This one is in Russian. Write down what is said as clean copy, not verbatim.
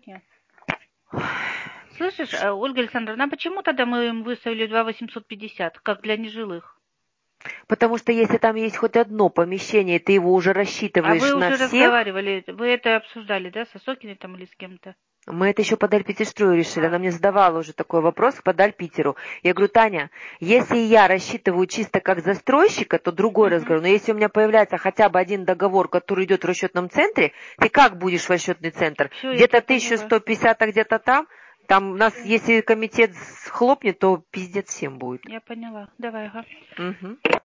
Нет. Слышишь, Ольга Александровна, а почему тогда мы им выставили 2 850, как для нежилых? Потому что если там есть хоть одно помещение, ты его уже А рассчитываешь вы на уже всех. разговаривали, вы это обсуждали, да, со Сокиной там или с кем-то? Мы это еще под Альпетистрою решили. Она А, мне задавала уже такой вопрос под Альпитеру. Я говорю, Таня, если я рассчитываю чисто как застройщика, то другой угу. разговор. Но если у меня появляется хотя бы один договор, который идет в расчетном центре, ты как будешь в расчетный центр? Все, я Где-то тебя поняла. 1150, а где-то там? Там у нас, Всё, если комитет хлопнет, то пиздец всем будет. я поняла. Давай, ага. Мгм.